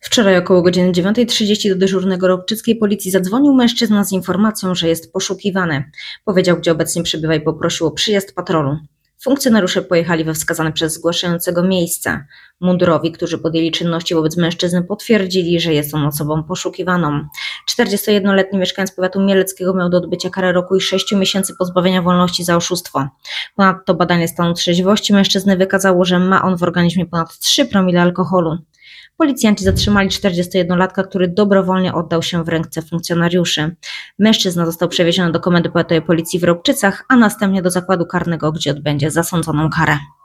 Wczoraj około godziny 9:30 do dyżurnego ropczyckiej policji zadzwonił mężczyzna z informacją, że jest poszukiwany. Powiedział, gdzie obecnie przebywa i poprosił o przyjazd patrolu. Funkcjonariusze pojechali we wskazane przez zgłaszającego miejsce. Mundurowi, którzy podjęli czynności wobec mężczyzny, potwierdzili, że jest on osobą poszukiwaną. 41-letni mieszkaniec powiatu mieleckiego miał do odbycia karę roku i 6 miesięcy pozbawienia wolności za oszustwo. Ponadto badanie stanu trzeźwości mężczyzny wykazało, że ma on w organizmie ponad 3 promile alkoholu. Policjanci zatrzymali 41-latka, który dobrowolnie oddał się w ręce funkcjonariuszy. Mężczyzna został przewieziony do komendy powiatowej policji w Ropczycach, a następnie do zakładu karnego, gdzie odbędzie zasądzoną karę.